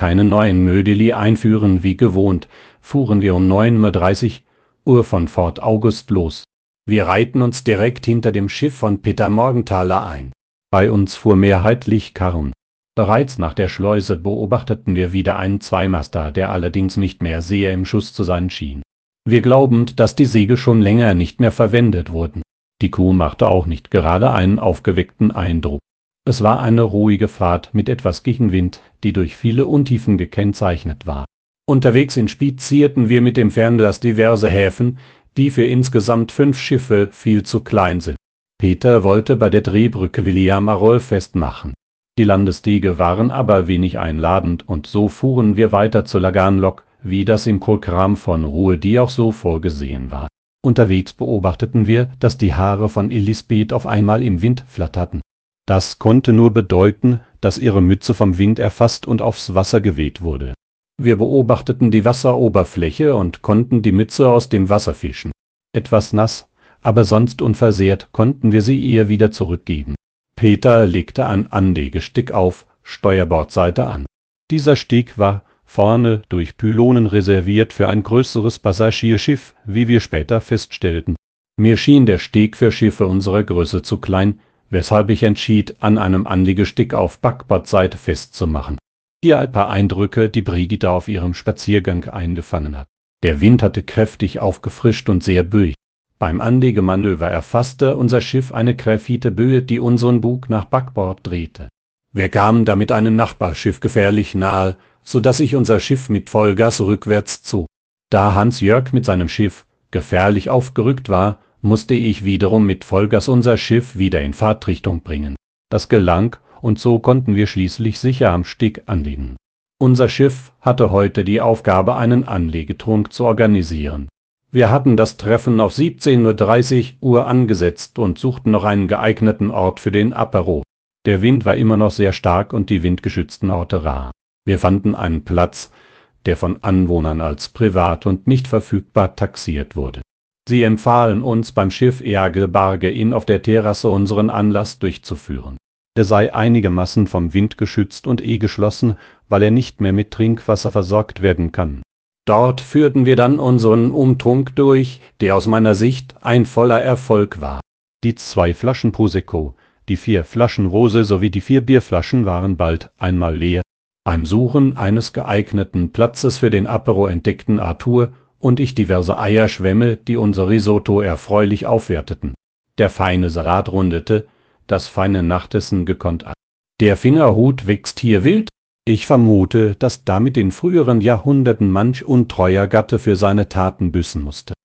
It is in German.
keine neuen Mödeli einführen wie gewohnt, fuhren wir um 9:30 Uhr von Fort August los. Wir reihten uns direkt hinter dem Schiff von Peter Morgenthaler ein. Bei uns fuhr mehrheitlich Karren. Bereits nach der Schleuse beobachteten wir wieder einen Zweimaster, der allerdings nicht mehr sehr im Schuss zu sein schien. Wir glaubten, dass die Segel schon länger nicht mehr verwendet wurden. Die Kuh machte auch nicht gerade einen aufgeweckten Eindruck. Es war eine ruhige Fahrt mit etwas Gegenwind, die durch viele Untiefen gekennzeichnet war. Unterwegs in Spiez zierten wir mit dem Fernglas diverse Häfen, die für insgesamt 5 Schiffe viel zu klein sind. Peter wollte bei der Drehbrücke Williamaroll festmachen. Die Landestege waren aber wenig einladend, und so fuhren wir weiter zur Laganlok, wie das im Programm von Ruedi auch so vorgesehen war. Unterwegs beobachteten wir, dass die Haare von Elisabeth auf einmal im Wind flatterten. Das konnte nur bedeuten, dass ihre Mütze vom Wind erfasst und aufs Wasser geweht wurde. Wir beobachteten die Wasseroberfläche und konnten die Mütze aus dem Wasser fischen. Etwas nass, aber sonst unversehrt konnten wir sie ihr wieder zurückgeben. Peter legte ein Anlegestick auf, Steuerbordseite an. Dieser Steg war vorne durch Pylonen reserviert für ein größeres Passagierschiff, wie wir später feststellten. Mir schien der Steg für Schiffe unserer Größe zu klein, weshalb ich entschied, an einem Anlegestick auf Backbordseite festzumachen. Hier ein paar Eindrücke, die Brigitte auf ihrem Spaziergang eingefangen hat. Der Wind hatte kräftig aufgefrischt und sehr böig. Beim Anlegemanöver erfasste unser Schiff eine graphite Böe, die unseren Bug nach Backbord drehte. Wir kamen damit einem Nachbarschiff gefährlich nahe, so dass ich unser Schiff mit Vollgas rückwärts zog. Da Hans-Jörg mit seinem Schiff gefährlich aufgerückt war, musste ich wiederum mit Vollgas unser Schiff wieder in Fahrtrichtung bringen. Das gelang, und so konnten wir schließlich sicher am Steg anlegen. Unser Schiff hatte heute die Aufgabe, einen Anlegetrunk zu organisieren. Wir hatten das Treffen auf 17:30 Uhr angesetzt und suchten noch einen geeigneten Ort für den Apero. Der Wind war immer noch sehr stark und die windgeschützten Orte rar. Wir fanden einen Platz, der von Anwohnern als privat und nicht verfügbar taxiert wurde. Sie empfahlen uns, beim Schiff Ergelbarge Inn auf der Terrasse unseren Anlass durchzuführen. Der sei einigermaßen vom Wind geschützt und geschlossen, weil er nicht mehr mit Trinkwasser versorgt werden kann. Dort führten wir dann unseren Umtrunk durch, der aus meiner Sicht ein voller Erfolg war. Die 2 Flaschen Prosecco, die 4 Flaschen Rose sowie die 4 Bierflaschen waren bald einmal leer. Beim Suchen eines geeigneten Platzes für den Apero entdeckten Arthur und ich diverse Eierschwämme, die unser Risotto erfreulich aufwerteten. Der feine Salat rundete das feine Nachtessen gekonnt ab. Der Fingerhut wächst hier wild. Ich vermute, dass damit in früheren Jahrhunderten manch untreuer Gatte für seine Taten büßen musste.